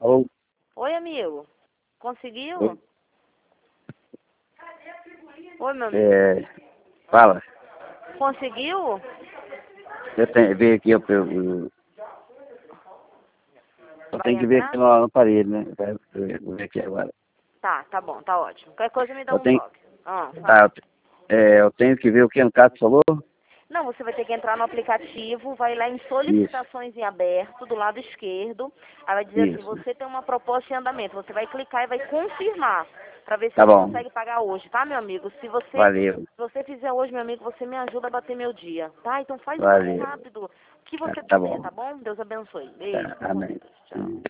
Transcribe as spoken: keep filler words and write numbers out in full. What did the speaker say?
Alô? Oi, amigo. Conseguiu? Oi, Oi, meu amigo. é, fala. Conseguiu? Eu tenho ver aqui, eu, eu, eu, eu Vai tenho que ver entrar? aqui no, no aparelho, né? Vai- eu Vou ver aqui agora. Tá, tá bom, tá ótimo. Qualquer coisa me dá Eu um tenho, toque. Ah, fala. tá, eu te- é, eu tenho que ver o que no caso falou? Não, você vai ter que entrar no aplicativo, vai lá em Isso, solicitações em aberto, do lado esquerdo. Aí vai dizer assim, isso. você tem uma proposta em andamento. Você vai clicar e vai confirmar, para ver se Tá você bom, consegue pagar hoje, tá, meu amigo? Se você, valeu, se você fizer hoje, meu amigo, você me ajuda a bater meu dia, tá? Então faz o mais valeu. rápido que Tá, você tá puder, bom, tá bom? Deus abençoe. Beijo, tá, fica com amém. Deus. Tchau.